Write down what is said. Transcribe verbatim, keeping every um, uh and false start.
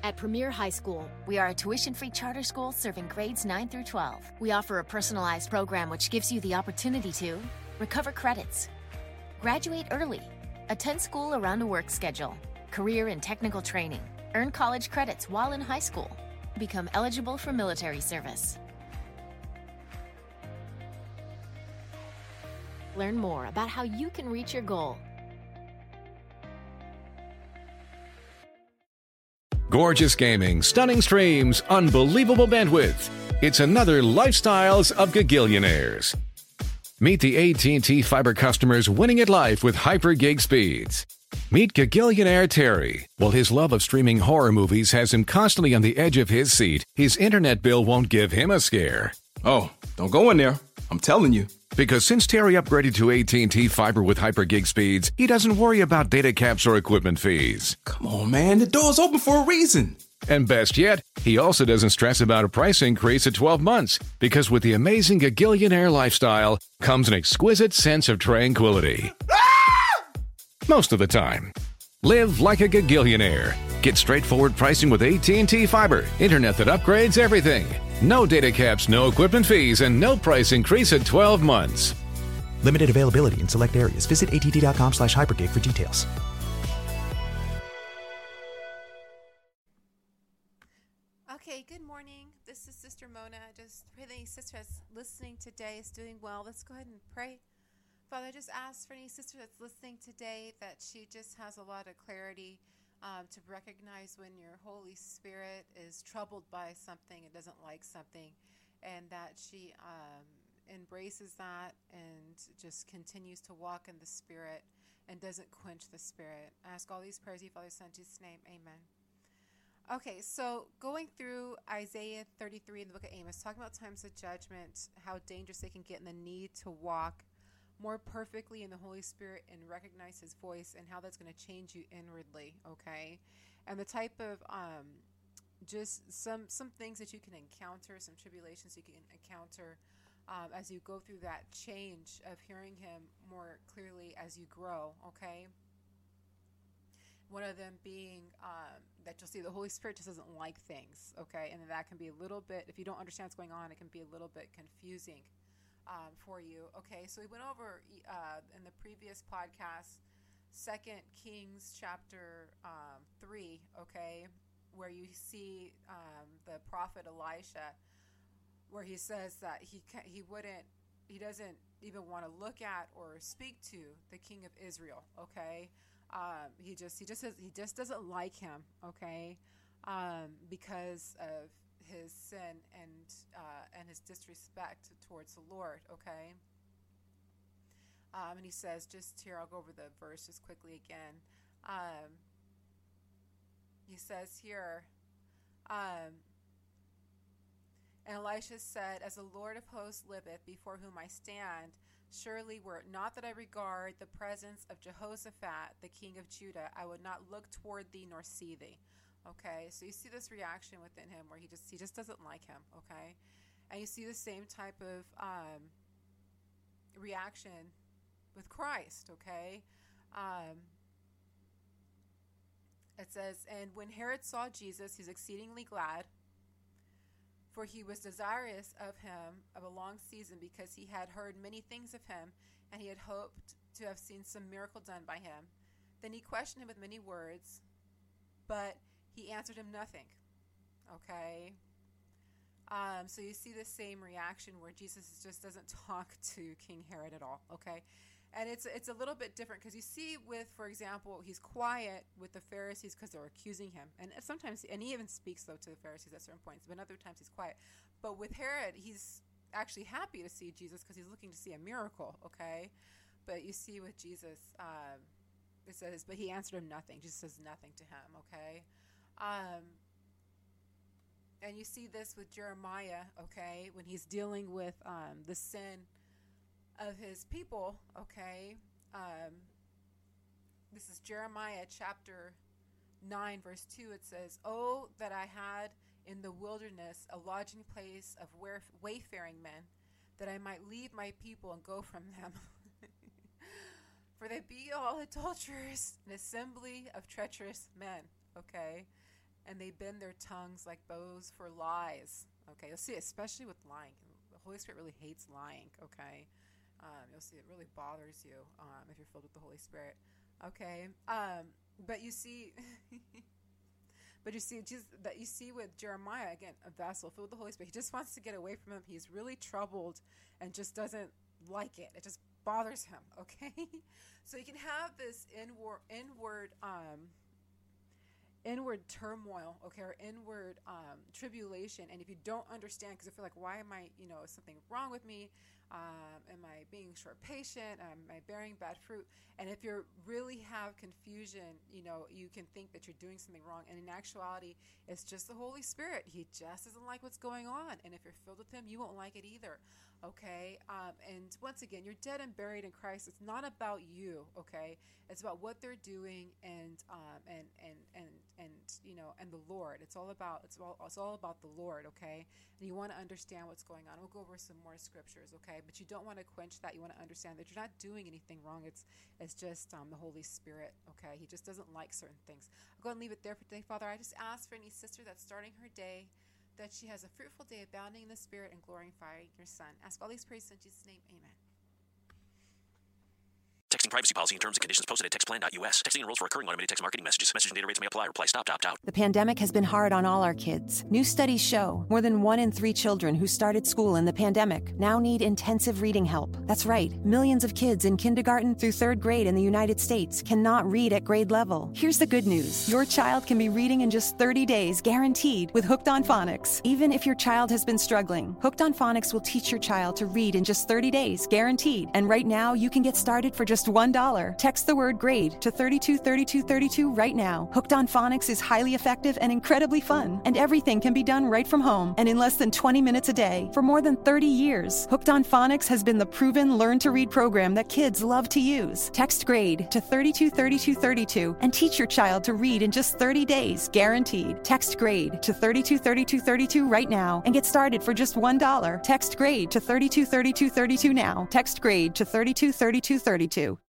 At Premier High School, we are a tuition-free charter school serving grades nine through twelve. We offer a personalized program which gives you the opportunity to recover credits, graduate early, attend school around a work schedule, career and technical training, earn college credits while in high school, become eligible for military service. Learn more about how you can reach your goal. Gorgeous gaming, stunning streams, unbelievable bandwidth. It's another Lifestyles of Gagillionaires. Meet the A T and T Fiber customers winning at life with hyper gig speeds. Meet Gagillionaire Terry. While his love of streaming horror movies has him constantly on the edge of his seat, his internet bill won't give him a scare. Oh, don't go in there. I'm telling you. Because since Terry upgraded to A T and T Fiber with hyper gig speeds, he doesn't worry about data caps or equipment fees. Come on, man. The door's open for a reason. And best yet, he also doesn't stress about a price increase at twelve months, because with the amazing Gagillionaire lifestyle comes an exquisite sense of tranquility. Most of the time. Live like a Gagillionaire. Get straightforward pricing with A T and T Fiber, internet that upgrades everything. No data caps, no equipment fees, and no price increase at twelve months. Limited availability in select areas. Visit att.com slash hypergig for details. Okay, good morning. This is Sister Mona. Just pray that any sister that's listening today is doing well. Let's go ahead and pray. Father, I just ask for any sister that's listening today that she just has a lot of clarity um, to recognize when your Holy Spirit is troubled by something, it doesn't like something, and that she um, embraces that and just continues to walk in the Spirit and doesn't quench the Spirit. I ask all these prayers in Father, Son, Jesus' name. Amen. Okay, so going through Isaiah thirty-three in the book of Amos, talking about times of judgment, how dangerous they can get, and the need to walk more perfectly in the Holy Spirit and recognize His voice, and how that's going to change you inwardly, okay? And the type of um, just some some things that you can encounter, some tribulations you can encounter um, as you go through that change of hearing Him more clearly as you grow, okay? One of them being um, that you'll see the Holy Spirit just doesn't like things, okay? And that can be a little bit, if you don't understand what's going on, it can be a little bit confusing um, for you, okay? So we went over uh, in the previous podcast, Second Kings chapter um, three, okay, where you see um, the prophet Elisha, where he says that he can, he wouldn't, he doesn't even want to look at or speak to the king of Israel, okay? Um, he just he just has, he just doesn't like him, okay, um, because of his sin and uh, and his disrespect towards the Lord, okay. Um, and he says, just here, I'll go over the verse just quickly again. Um, he says here, um, and Elisha said, "As the Lord of hosts liveth, before whom I stand, surely were it not that I regard the presence of Jehoshaphat, the king of Judah, I would not look toward thee nor see thee." Okay, so you see this reaction within him where he just he just doesn't like him, okay? And you see the same type of um, reaction with Christ, okay? Um, it says, "And when Herod saw Jesus, he was exceedingly glad, for he was desirous of him of a long season, because he had heard many things of him, and he had hoped to have seen some miracle done by him. Then he questioned him with many words, but he answered him nothing." Okay? Um, so you see the same reaction where Jesus just doesn't talk to King Herod at all, okay? And it's it's a little bit different, because you see with, for example, he's quiet with the Pharisees because they're accusing him. And sometimes, and he even speaks, though, to the Pharisees at certain points, but other times he's quiet. But with Herod, he's actually happy to see Jesus because he's looking to see a miracle, okay? But you see with Jesus, um, it says, but he answered him nothing. Jesus says nothing to him, okay? Um, and you see this with Jeremiah, okay, when he's dealing with um, the sin of his people, okay. Um, this is Jeremiah chapter nine, verse two. It says, "Oh, that I had in the wilderness a lodging place of wayfaring men, that I might leave my people and go from them. For they be all adulterers, an assembly of treacherous men." Okay. and they bend their tongues like bows for lies. Okay, you'll see it, especially with lying. The Holy Spirit really hates lying, okay? Um, you'll see it really bothers you um, if you're filled with the Holy Spirit, okay? Um, but you see... But you see, just that you see with Jeremiah, again, a vessel filled with the Holy Spirit. He just wants to get away from him. He's really troubled and just doesn't like it. It just bothers him, okay? So you can have this inward, inward, um, inward turmoil, okay, or inward um, tribulation. And if you don't understand, because I feel like, why am I, you know, is something wrong with me? Um, am I being short patient? Am I bearing bad fruit? And if you really have confusion, you know, you can think that you're doing something wrong. And in actuality, it's just the Holy Spirit. He just doesn't like what's going on. And if you're filled with him, you won't like it either. Okay. Um, and once again, you're dead and buried in Christ. It's not about you. Okay. It's about what they're doing and, um, and, and, and, and, you know, and the Lord. It's all about, it's all, it's all about the Lord. Okay. And you want to understand what's going on. We'll go over some more scriptures. Okay. But you don't want to quench that. You want to understand that you're not doing anything wrong. It's, it's just, um, the Holy Spirit. Okay. He just doesn't like certain things. I'll go and leave it there for today. Father, I just ask for any sister that's starting her day, that she has a fruitful day, abounding in the Spirit and glorifying your Son. Ask all these prayers in Jesus' name. Amen. Texting privacy policy and terms and conditions posted at text plan dot U S. Texting enrolls for recurring automated text marketing messages. Message and data rates may apply. Reply stop to opt out. The pandemic has been hard on all our kids. New studies show more than one in three children who started school in the pandemic now need intensive reading help. That's right. Millions of kids in kindergarten through third grade in the United States cannot read at grade level. Here's the good news. Your child can be reading in just thirty days, guaranteed, with Hooked on Phonics. Even if your child has been struggling, Hooked on Phonics will teach your child to read in just thirty days, guaranteed. And right now, you can get started for just one dollar. Text the word GRADE to thirty-two thirty-two thirty-two right now. Hooked on Phonics is highly effective and incredibly fun, and everything can be done right from home and in less than twenty minutes a day. For more than thirty years, Hooked on Phonics has been the proven learn-to-read program that kids love to use. Text GRADE to thirty-two thirty-two thirty-two and teach your child to read in just thirty days, guaranteed. Text GRADE to thirty-two thirty-two thirty-two right now and get started for just one dollar. Text GRADE to thirty-two thirty-two thirty-two now. Text GRADE to thirty-two thirty-two thirty-two.